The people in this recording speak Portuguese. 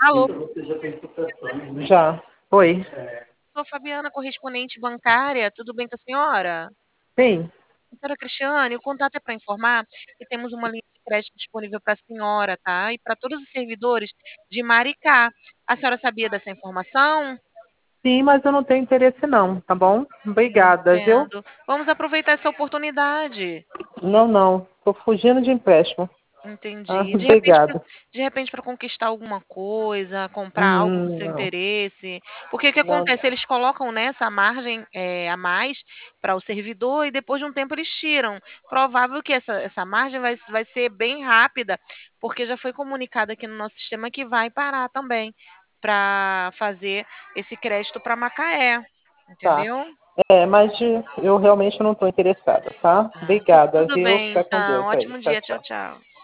Alô, Já. Oi. sou Fabiana, correspondente bancária. Tudo bem com a senhora? Sim. Senhora Cristiane, o contato é para informar que temos uma linha de crédito disponível para a senhora, tá? E para todos os servidores de Maricá. A senhora sabia dessa informação? Sim, mas eu não tenho interesse não, tá bom? Obrigada, viu? Entendo. Vamos aproveitar essa oportunidade. Não, não. Tô fugindo de empréstimo. Ah, Entendi. obrigada. De repente para conquistar alguma coisa, comprar algo do seu Não. interesse. Porque o que Não. acontece? Eles colocam nessa margem a mais para o servidor e depois de um tempo eles tiram. Provável que essa margem vai ser bem rápida, porque já foi comunicado aqui no nosso sistema que vai parar também para fazer esse crédito para Macaé. Tá. Entendeu? Mas eu realmente não estou interessada, tá? Ah, Obrigada, tudo viu? bem, Fica com então. Deus aí. Ótimo Tchau, dia. Tchau, tchau. tchau.